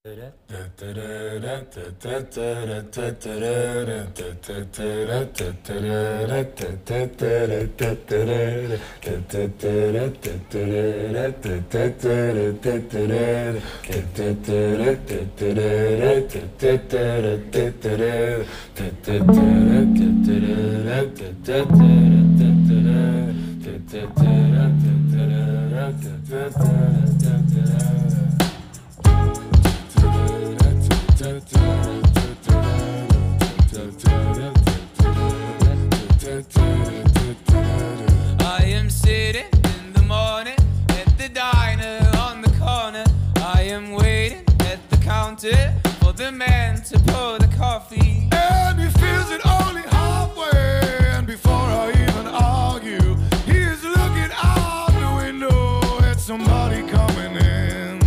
I am sitting in the morning at the diner on the corner. I am waiting at the counter for the man to pour the coffee. And he feels it only halfway. And before I even argue, he's looking out the window at somebody coming in.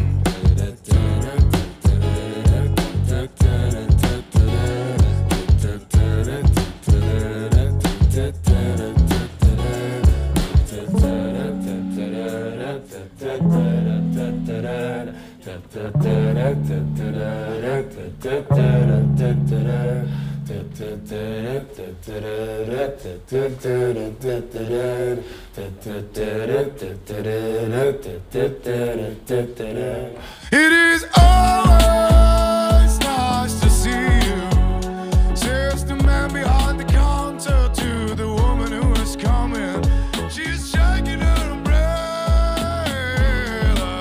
It is always nice to see you, says the man behind the counter to the woman who is coming. She's shaking her umbrella,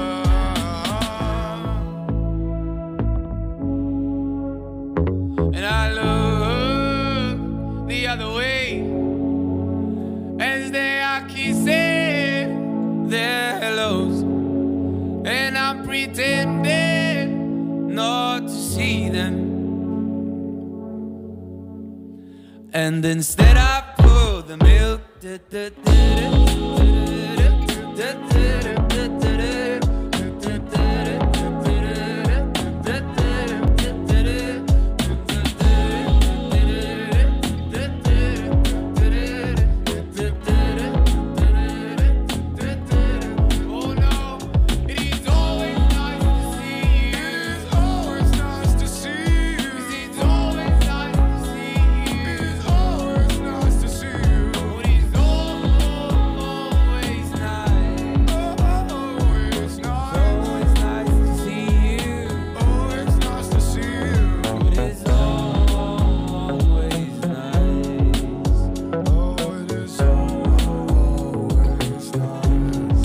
And I look the other way as they are kissing their hellos, and I'm pretending not to see them. And instead I pour the milk. Oh no, it is always nice to see you. it is always nice to see you. It's always nice to see you. It is always nice to see you. It is always nice. Always nice. Always nice to see you. Oh, it's nice to see you. It is always nice. Oh, it is always nice.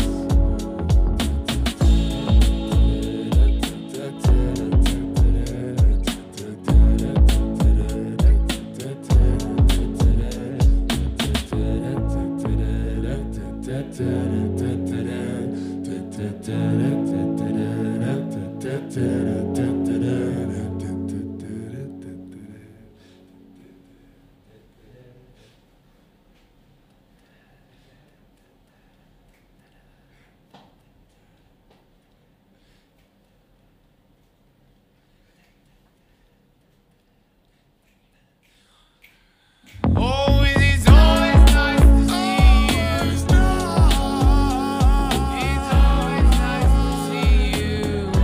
Oh, it is always nice to see you. Always nice. It's always nice to see you.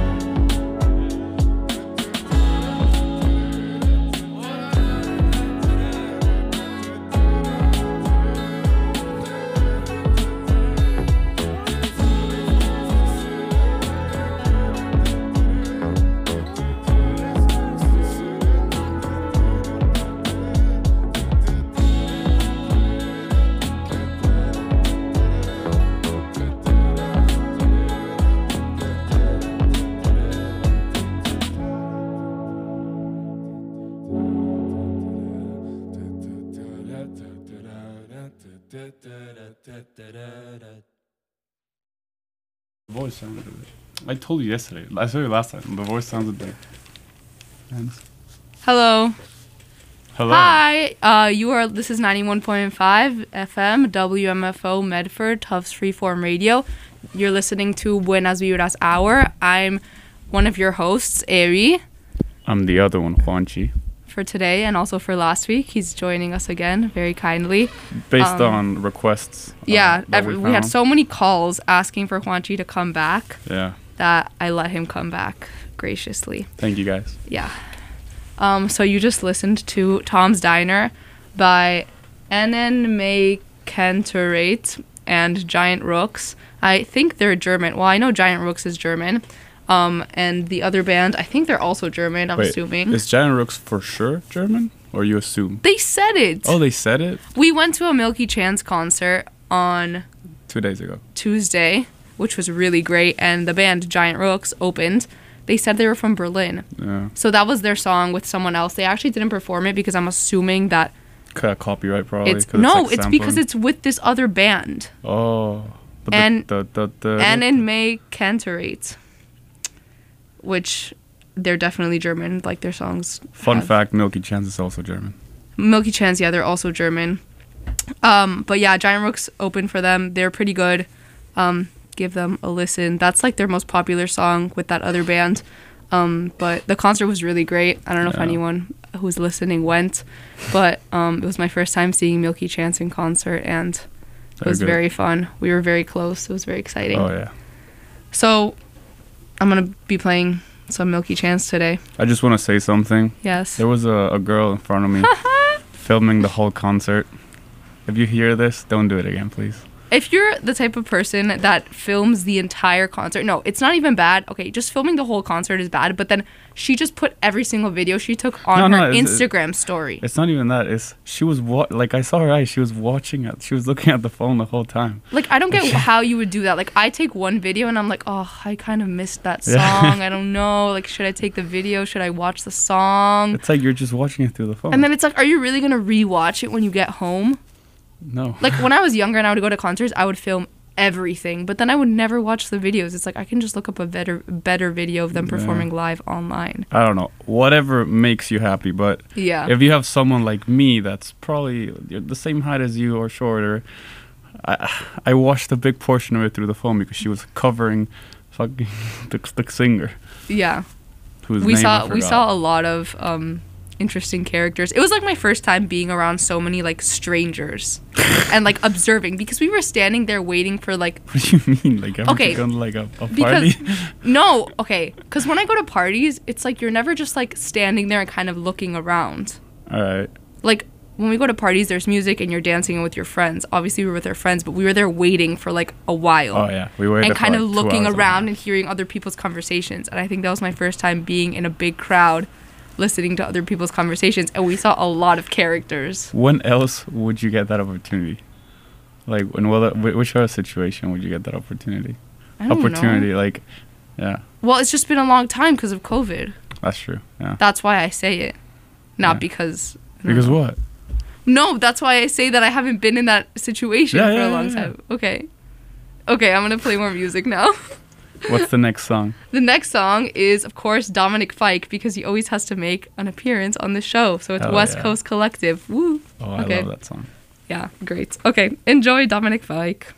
The voice sounded good. I told you yesterday. I saw you last time. The voice sounded good. Thanks. Hello. Hello. Hi. This is 91.5 FM, WMFO Medford, Tufts Freeform Radio. You're listening to Buenas Vibras Hour. I'm one of your hosts, Eri. I'm the other one, Juanchi. for today and also for last week. He's joining us again very kindly. Based on requests. Yeah, that we had so many calls asking for Juanchi to come back Yeah. that I let him come back graciously. Thank you guys. Yeah. So you just listened to Tom's Diner by Ennen May Cantorate and Giant Rooks. I think they're German. Well, I know Giant Rooks is German. And the other band, I think they're also German, I'm assuming. Is Giant Rooks for sure German? Or you assume? They said it. Oh, they said it? We went to a Milky Chance concert on 2 days ago. Tuesday, which was really great. And the band Giant Rooks opened. They said they were from Berlin. Yeah. So that was their song with someone else. They actually didn't perform it because I'm assuming that Copyright probably. it's because it's with this other band. Oh. But And the May Cantorate, which they're definitely German, like their songs. Fun fact, Milky Chance is also German. Milky Chance, yeah, they're also German. But yeah, Giant Rooks opened for them. They're pretty good. Give them a listen. That's like their most popular song with that other band. But the concert was really great. I don't know if anyone who's listening went, but it was my first time seeing Milky Chance in concert, and it was very fun. We were very close. It was very exciting. Oh, yeah. So I'm going to be playing some Milky Chance today. I just want to say something. Yes. There was a girl in front of me filming the whole concert. If you hear this, don't do it again, please. If you're the type of person that films the entire concert, no, it's not even bad. Okay, just filming the whole concert is bad, but then she just put every single video she took on her Instagram story. It's not even that. It's she was like I saw her eyes. She was watching it. She was looking at the phone the whole time. Like I don't get how you would do that. Like I take one video and I'm like, oh, I kind of missed that song. I don't know. Like should I take the video? Should I watch the song? It's like you're just watching it through the phone. And then it's like, are you really gonna rewatch it when you get home? No. Like when I was younger and I would go to concerts, I would film everything, but then I would never watch the videos. It's like I can just look up a better video of them performing live online. I don't know. Whatever makes you happy, but yeah. If you have someone like me that's probably the same height as you or shorter, I watched a big portion of it through the phone because she was covering fucking the singer. Yeah. Whose we name I saw forgot. a lot of interesting characters. It was like my first time being around so many like strangers and like observing, because we were standing there waiting for like. What do you mean? Like haven't you gone to like a party? No, okay. Because when I go to parties, it's like you're never just like standing there and kind of looking around. All right. Like when we go to parties, there's music and you're dancing with your friends. Obviously, we were with our friends, but we were there waiting for like a while. Oh yeah, we waited and kind for, of like, 2 looking hours around and hearing other people's conversations. And I think that was my first time being in a big crowd, listening to other people's conversations, and we saw a lot of characters. When else would you get that opportunity? Like in which other situation would you get that opportunity? I don't know. Like, yeah. Well, it's just been a long time because of COVID. That's true. Yeah. That's why I say it, not because. Because what? No, that's why I say that I haven't been in that situation for a long time. Okay, I'm gonna play more music now. What's the next song? The next song is, of course, Dominic Fike, because he always has to make an appearance on the show. So it's West Coast Collective. Woo. Oh, I love that song. Yeah, great. Okay, enjoy Dominic Fike.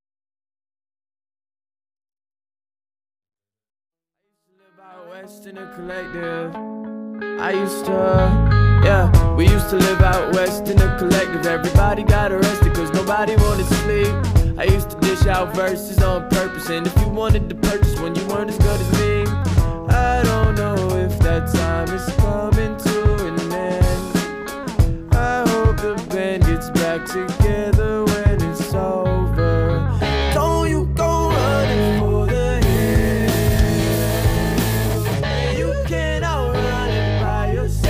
West in a collective. I used to, we used to live out west in a collective. Everybody got arrested cause nobody wanted to sleep. I used to dish out verses on purpose, and if you wanted to purchase one, you weren't as good as me. I don't know if that time is coming to an end. I hope the band gets back together when it's over. Don't you go running for the hills. You can't outrun it by yourself.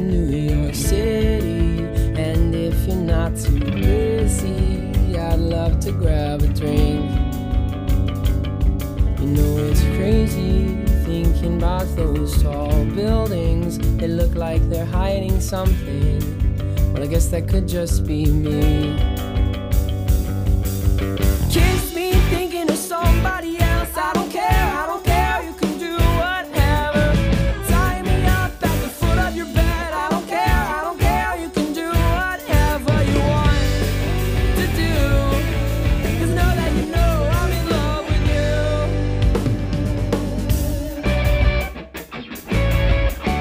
in New York City. And if you're not too busy, I'd love to grab a drink. You know it's crazy thinking about those tall buildings. They look like they're hiding something. Well, I guess that could just be me. Kiss me thinking of somebody else. I don't care, I don't care, you can do whatever. Tie me up at the foot of your bed. I don't care, you can do whatever you want to do. 'Cause know that you know I'm in love with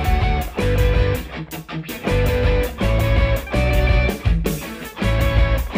you.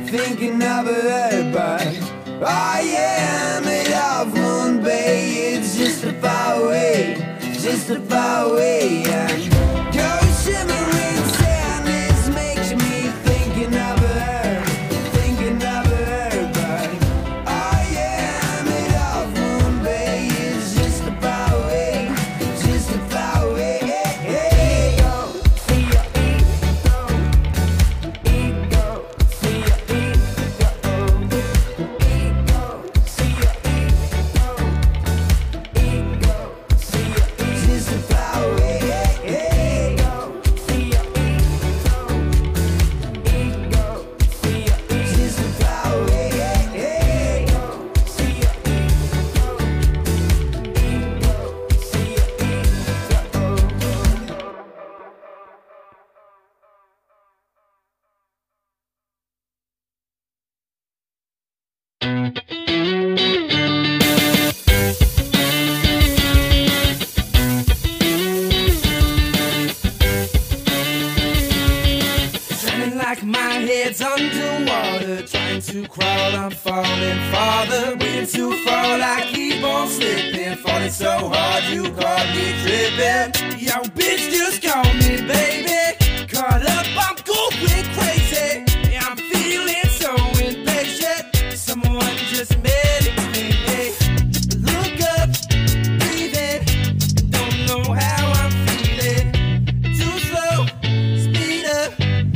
thinking of her, but I am it off Moon Bay. It's just a far away, just a far away. And your shimmering sadness makes me thinking of her, thinking of her, but I am it off Moon Bay. It's just a far away, just a far away. Like my head's underwater, trying to crawl, I'm falling farther. Waiting to fall, I keep on slipping, falling so hard you caught me tripping. Yo, bitch, just call me, baby. Caught up, I'm going crazy. Yeah, I'm feeling so impatient. Someone just medicate me. Look up, breathe in, don't know how I'm feeling. Too slow, speed up.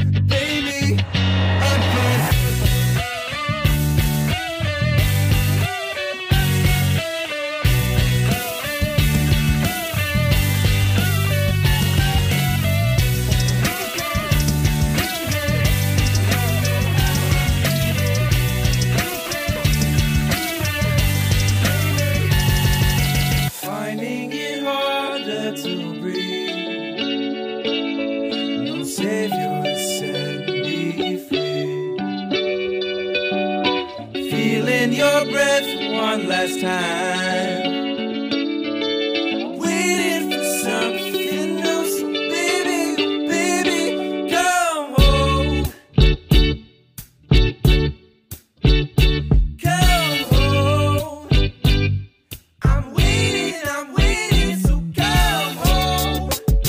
Finding it harder to breathe. No savior to set me free. Feeling your breath one last time. Waiting for something else, baby, baby, come home. Come home. I'm waiting, so come home.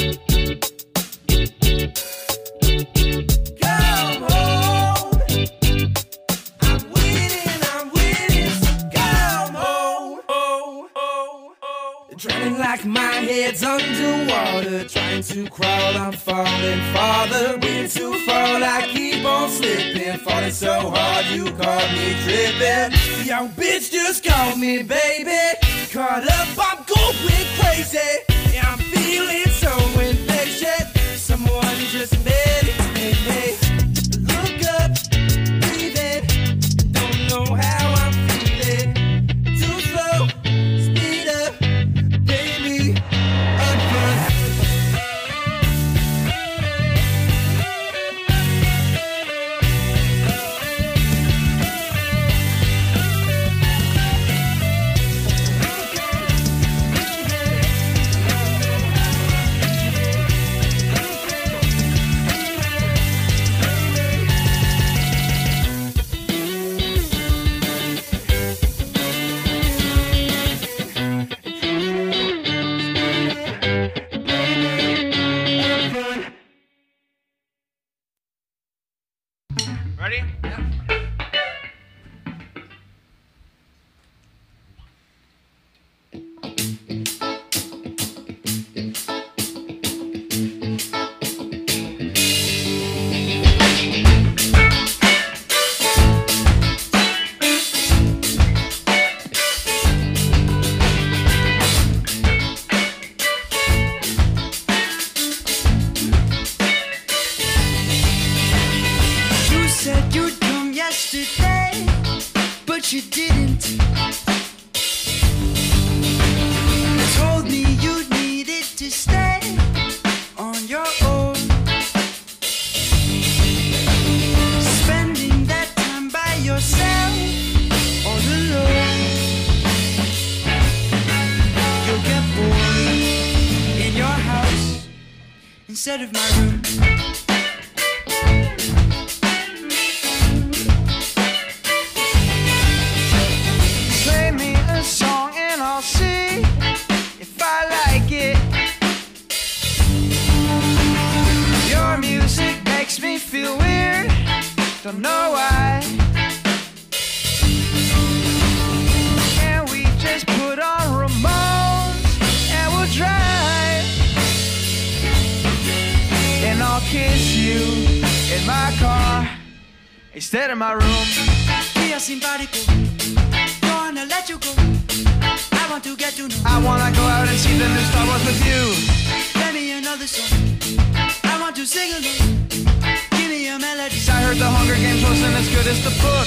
Come home. I'm waiting, so come home. Drowning like my head's underwater, trying to crawl, I'm falling farther. Waiting to fall, I keep on slipping, falling so hard you caught me tripping. Yo, bitch, just call me, baby. Caught up, I'm going crazy. Yeah, I'm feeling so impatient. Someone just medicate me. Look up, breathe in, don't know how I'm feeling. Too slow, speed up, baby, unrun. Ready? Yeah. You said you'd come yesterday, but you didn't. You told me you needed to stay on your own, spending that time by yourself all alone. You'll get bored in your house instead of my room. don't know why. And we just put on Ramones and we'll drive. And I'll kiss you in my car instead of my room. We are simpático. Don't wanna let you go. I want to get to know. I wanna go out and see the new Star Wars with you. Let me another song. I want to sing along. Give me a melody. I heard the Hunger Games wasn't as good as the book.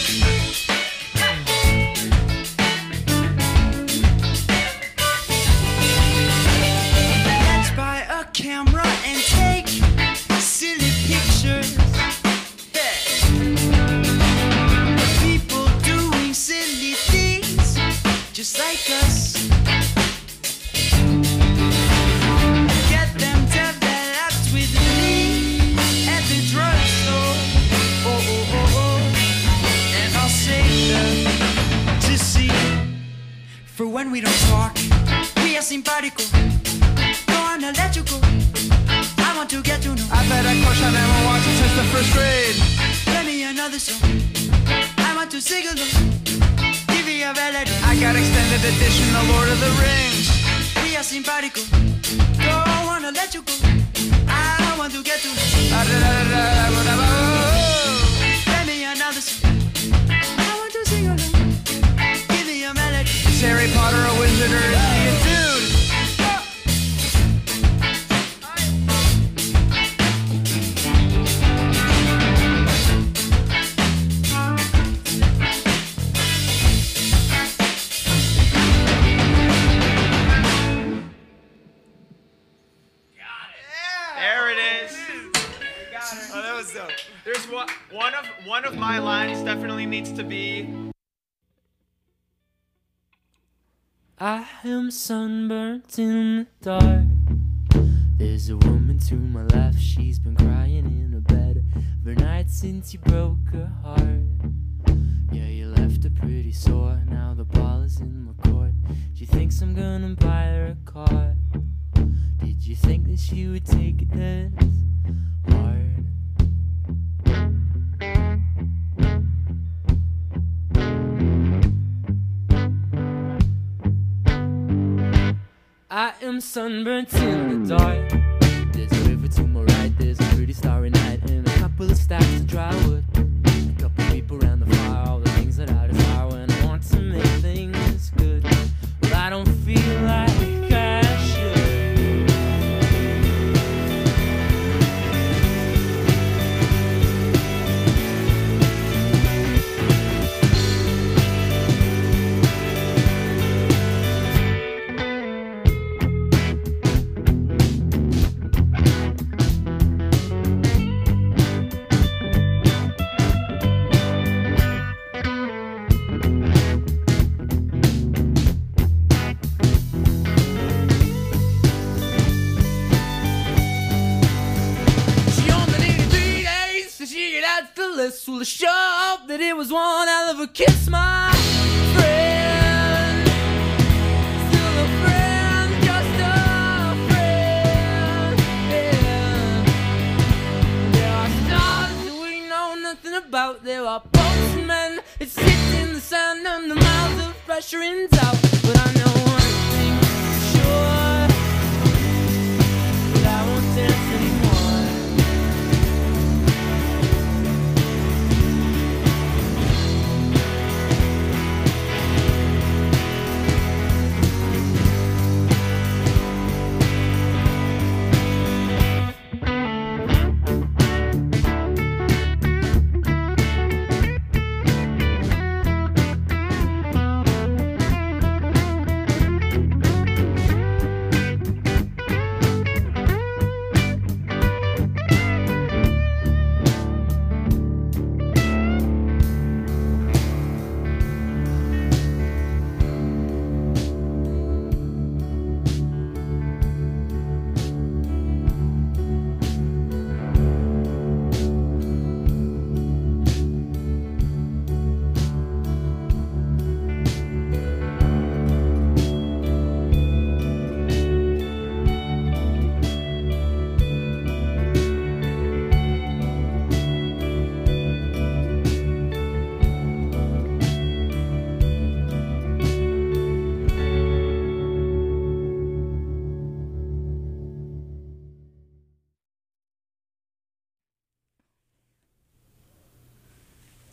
Let's buy a camera and take silly pictures. People doing silly things just like us. Get them developed with me at the drugstore. Oh, oh, oh, oh. And I'll save them to see. For when we don't talk, we are simpático. Don't wanna let you go. I want to get to know. I've had a crush on Emma Watson since the first grade. Let me another song. I want to sing along. Give me a melody. I got extended edition of Lord of the Rings. We are simpático. Don't wanna let you go. I want to get to know. Let me another song. I want to sing along. Give me a melody. Is Harry Potter a wizard or is he a dude? There it is. Oh, that was dope. There's one of my lines definitely needs to be. I am sunburnt in the dark. There's a woman to my left, she's been crying in her bed for nights since you broke her heart. Yeah, you left her pretty sore, now the ball is in my court. She thinks I'm gonna buy her a car. Did you think that she would take it this hard? I am sunburnt in the dark. There's a river to my right, there's a pretty starry night, and a couple of stacks of dry wood. A couple people around the fire, all the things that I desire when I want to make things good. But I don't feel like I should. Well, to show up that it was one hell of a kiss, my friend. Still a friend, just a friend. Yeah. There are stars that we know nothing about. There are boats and men that sit in the sand and the mouths of pressure in doubt. But I know one thing for sure, that I won't dance anymore.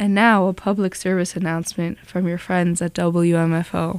And now a public service announcement from your friends at WMFO.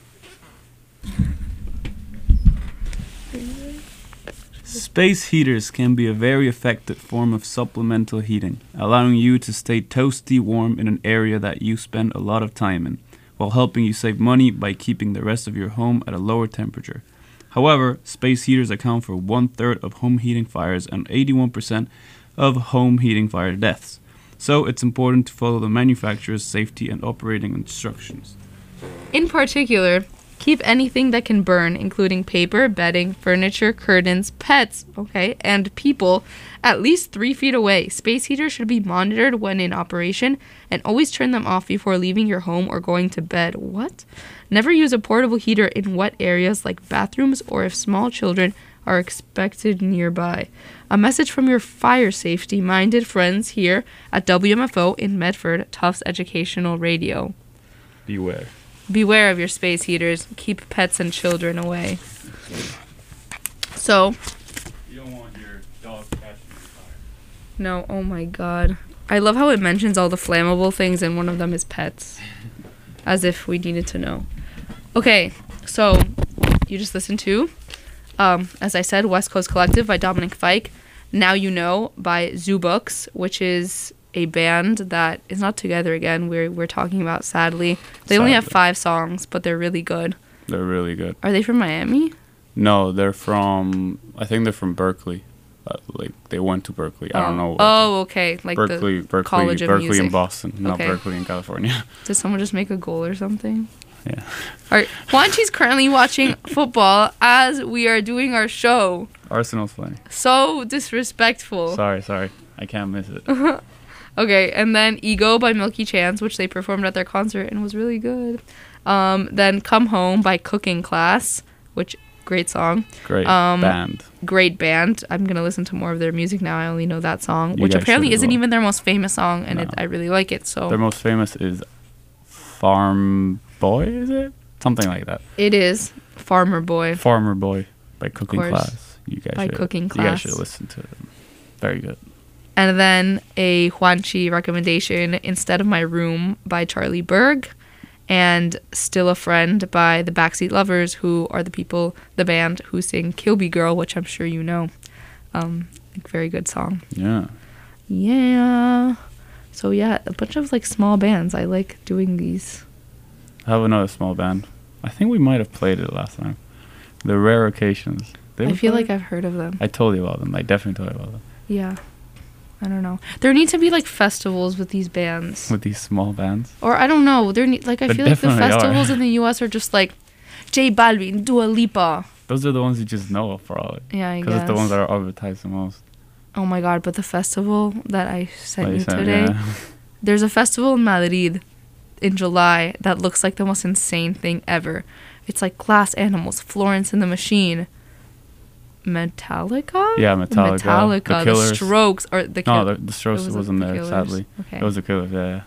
Space heaters can be a very effective form of supplemental heating, allowing you to stay toasty warm in an area that you spend a lot of time in, while helping you save money by keeping the rest of your home at a lower temperature. However, space heaters account for 1/3 of home heating fires and 81% of home heating fire deaths. So it's important to follow the manufacturer's safety and operating instructions. In particular, keep anything that can burn, including paper, bedding, furniture, curtains, pets, and people, at least 3 feet away. Space heaters should be monitored when in operation, and always turn them off before leaving your home or going to bed. What? Never use a portable heater in wet areas like bathrooms or if small children are expected nearby. A message from your fire safety-minded friends here at WMFO in Medford, Tufts Educational Radio. Beware. Beware of your space heaters. Keep pets and children away. So, You don't want your dog catching fire. no, oh my god. I love how it mentions all the flammable things and one of them is pets. As if we needed to know. Okay, so you just listened to, as I said, West Coast Collective by Dominic Fike. Now You Know by Zoo Books, which is a band that is not together again. We're talking about, sadly. They only have 5 songs, but they're really good. They're really good. Are they from Miami? No, they're from, I think they're from Berkeley. Like, they went to Berkeley. I don't know. Oh, okay. Like Berkeley, the College of Berkeley Music. in Boston, not Okay. Berkeley in California. Did someone just make a goal or something? Yeah. All right. Juanchi's currently watching football as we are doing our show. Arsenal's playing. So disrespectful. Sorry. I can't miss it. Okay, and then Ego by Milky Chance, which they performed at their concert and was really good. Then Come Home by Cooking Class, which, great song. Great band. Great band. I'm going to listen to more of their music now. I only know that song, You which guys apparently should as isn't well. even their most famous song, and No. I really like it. So Their most famous is Farm Boy, is it? Something like that. it is Farmer Boy. Farmer Boy by Cooking course. Class. You guys By should, Cooking You Class. guys should listen to them. Very good. And then a Juanchi recommendation, Instead of My Room by Charlie Berg, and Still a Friend by the Backseat Lovers, who are the band who sing Kilby Girl, which I'm sure you know. Very good song. Yeah. Yeah. So yeah, a bunch of like small bands. I like doing these. I have another small band. I think we might have played it last time. The Rare Occasions. They I were feel playing? like I've heard of them. I told you about them. I definitely told you about them. Yeah. I don't know. There need to be like festivals with these bands. With these small bands. Or I don't know. I There feel like the definitely are. festivals in the US are just like J Balvin, Dua Lipa. Those are the ones you just know of, probably. Yeah, I Because guess. it's the ones that are advertised the most. Oh my god, but the festival that I sent Like you said, today, yeah. there's a festival in Madrid in July that looks like the most insane thing ever. It's like Glass Animals, Florence and the Machine, Metallica? Yeah, Metallica, The the Killers. Strokes, or the No, Kill- the Strokes it wasn't The there, Killers? sadly. Okay. It was the Killers, yeah.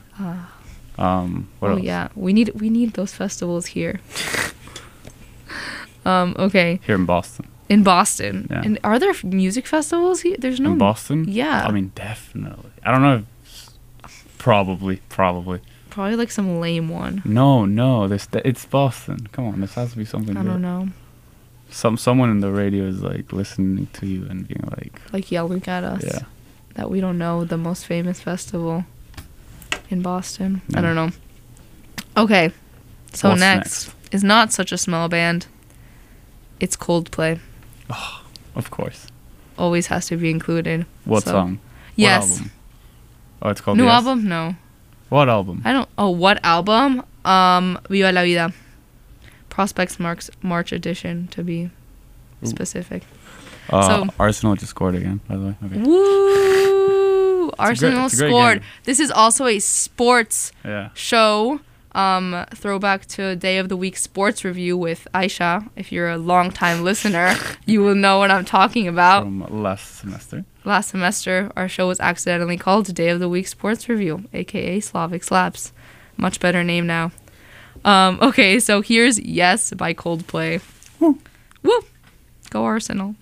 What Oh else? yeah, we need those festivals here. Okay, Here in Boston. in Boston. Yeah. And are there music festivals here? There's no In Boston? Yeah. I mean, definitely. I don't know if... Probably. Probably like some lame one. No. It's Boston. Come on, this has to be something I good. don't know. Someone in the radio is like listening to you and being like, Like yelling at us. yeah. That we don't know the most famous festival in Boston. I No. don't know. Okay. So What's next is not such a small band. It's Coldplay. Of course. Always has to be included. What So- song? Yes. What album? Oh, it's called New Yes. album? No. What album? I don't. Oh, what album? Viva la Vida. Prospects March edition, to be specific. so- Arsenal just scored again, by the way. Okay. Woo! Arsenal it's a great scored. game. This is also a sports Yeah. show. Throwback to Day of the Week sports review with Aisha. If you're a long-time listener, you will know what I'm talking about. From last semester. Last semester, our show was accidentally called Day of the Week sports review, aka Slavic Slaps. Much better name now. Okay, so here's Yes by Coldplay. Woo. Woo! Go Arsenal.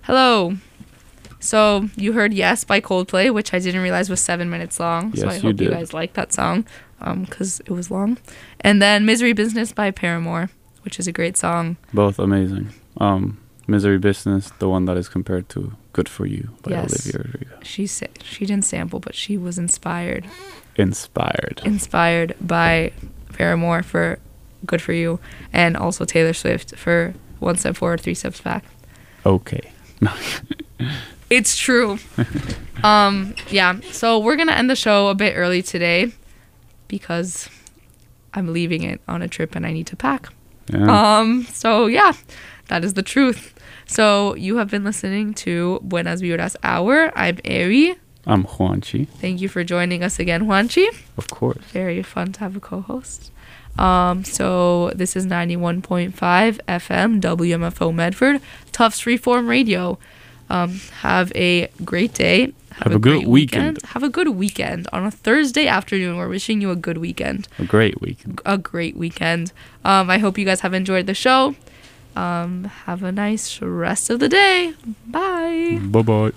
Hello. So you heard Yes by Coldplay, which I didn't realize was 7 minutes long. So Yes, I you hope you did. guys like that song because it was long. And then Misery Business by Paramore, which is a great song. Both amazing. Misery Business, the one that is compared to Good For You by Yes. Olivia Rodrigo. She didn't sample, but she was inspired Inspired. by Paramore for Good For You, and also Taylor Swift for One Step Forward, Three Steps Back. Okay. It's true. Yeah, so we're gonna end the show a bit early today because I'm leaving it on a trip and I need to pack. Yeah. So yeah, that is the truth. So you have been listening to Buenas Vibras Hour. I'm Ari. I'm Juanchi, Thank you for joining us again, Juanchi. of course. Very fun to have a co-host. So this is 91.5 FM WMFO Medford, Tufts Freeform Radio. Have a great day. Have a good great weekend. Have a good weekend. On a Thursday afternoon, we're wishing you a good weekend. A great weekend. A great weekend. I hope you guys have enjoyed the show. Have a nice rest of the day. Bye. Bye-bye.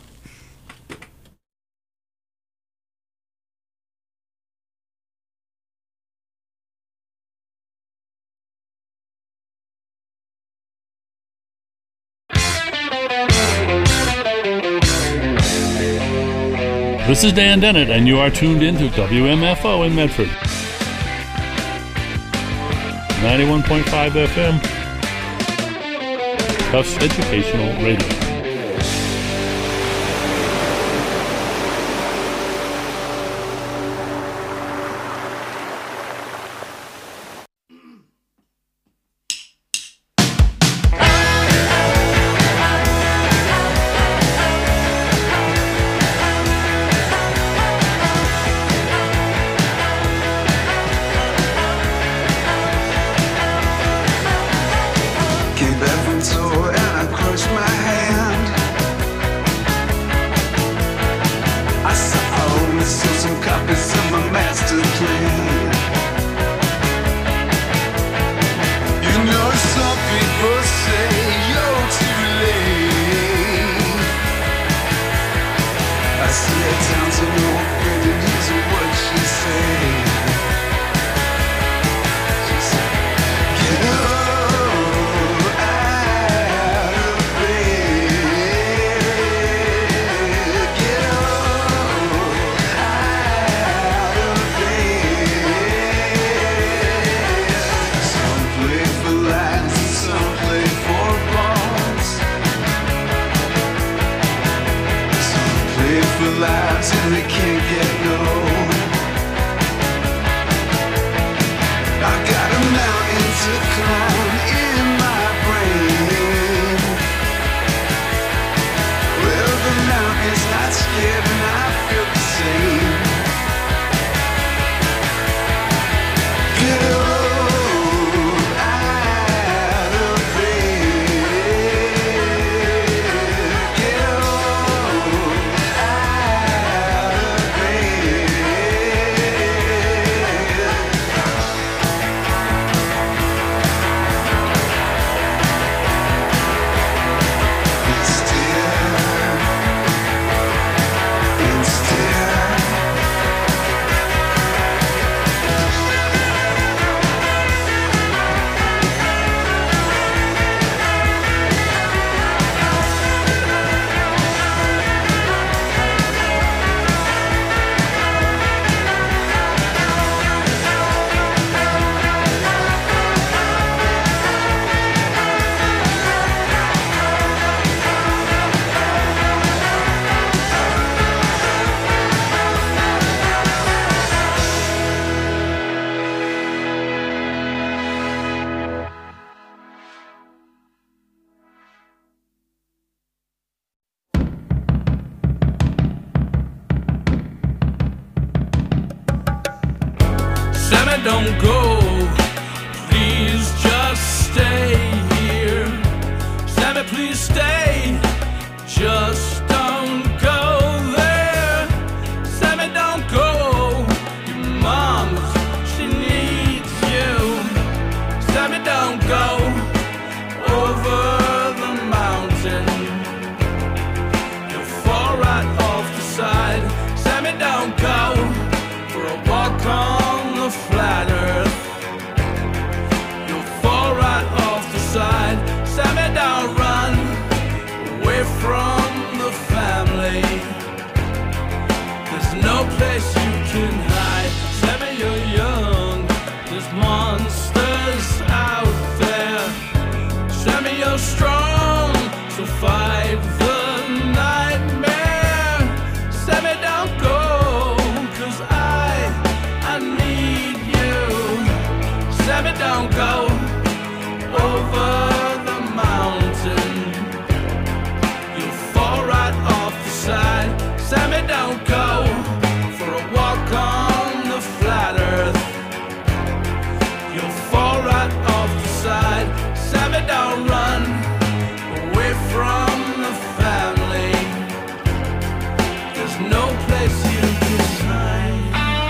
This is Dan Dennett, and you are tuned in to WMFO in Medford. 91.5 FM. Tufts Educational Radio. Came back from tour and I crushed my hand. I only sold some copies of my master plan. You know some people say you're too late. I see a town to no friend and here's what she said. She said, get up. Lives and they can't get no. I got a mountain to climb in my brain. Well, the mountain's not scared and I feel the same. Get up out of bed. Get up. Sammy, don't go. Please just stay here. Sammy, please stay. Just don't go there. Sammy, don't go. Your mom, she needs you. Sammy, don't go over the mountain. don't go for a walk on the flat earth. You'll fall right off the side. Sammy, don't run away from the family. There's no place you can hide.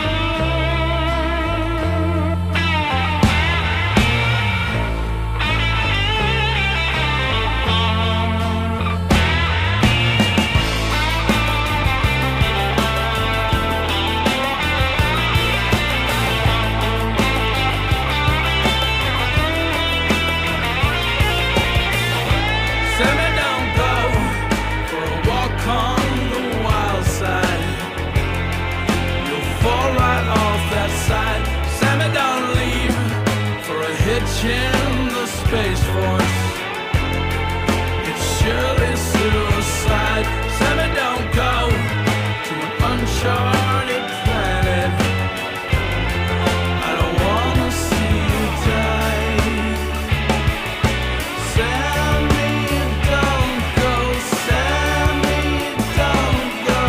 Sammy, don't go for a walk on the wild side. You'll fall right off that side. Sammy, don't leave for a hitch in the Space Force. It's surely suicide. Sammy, don't go to an uncharted planet. I don't wanna see you die. Sammy, don't go. Sammy, don't go.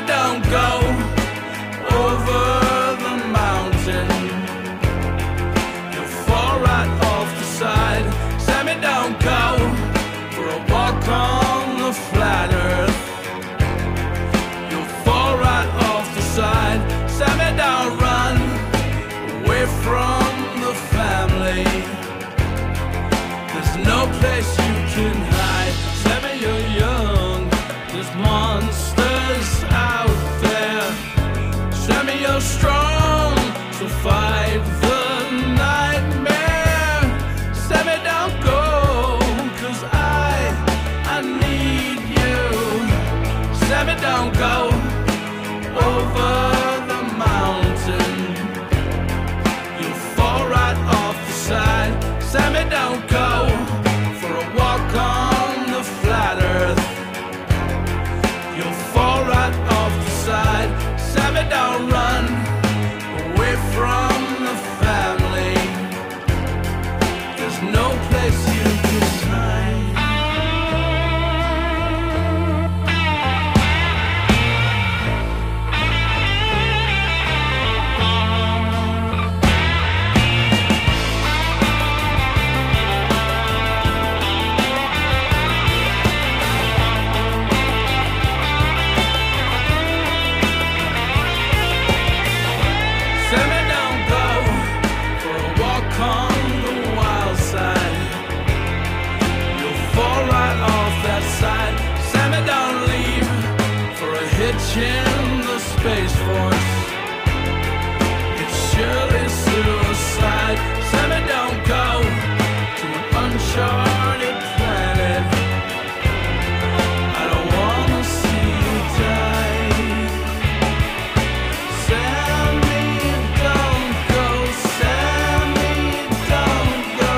don't go over the mountain. You'll fall right off the side. Sammy, don't go for a walk on the flat earth. You'll fall right off the side. Sammy, don't run away from the family. There's no place you can hide. Sammy, you're young. There's monsters out there. Sammy, you're strong, so fight the nightmare. Sammy, don't go, 'cause I need you. Sammy, don't go over the mountain. You'll fall right off the side. Sammy, don't go for a walk on the flat earth. You'll fall right off the side. Sammy, don't run away from the family. There's no place you can hide. Sammy, don't go for a walk on the wild side. You'll fall right off that side. Sammy, don't leave for a hitch in the Space Force. It's surely suicide. Sammy, don't go to an uncharted planet. I don't wanna see you die. Sammy, don't go. Sammy, don't go.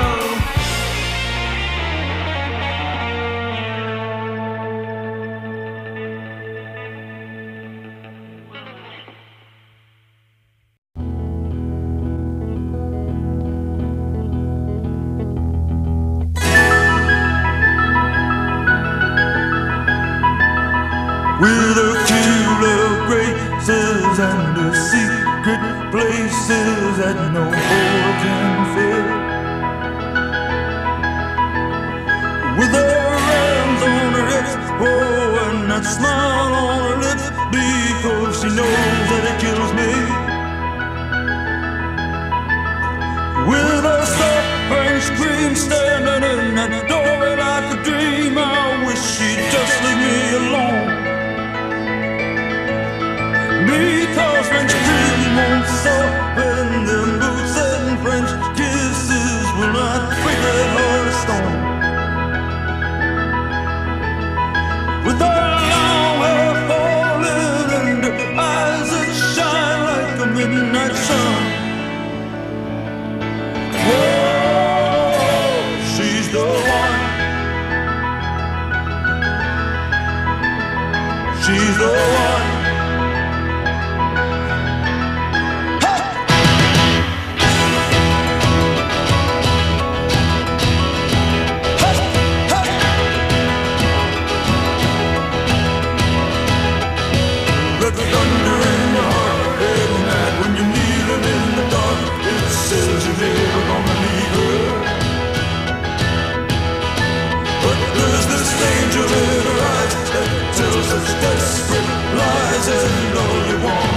With a few of graces and the secret places that no more can fill. With her hands on her hips, oh, and that smile on her lips, because she knows that it kills me. With a soft French scream standing in that doorway like a dream, I wish she'd just leave me alone. Because French cream won't soften them boots and French kisses will not break that heart of stone. With her long hair falling and her eyes that shine like a midnight sun. Whoa, she's the one. She's the one. Desperate lies and all you want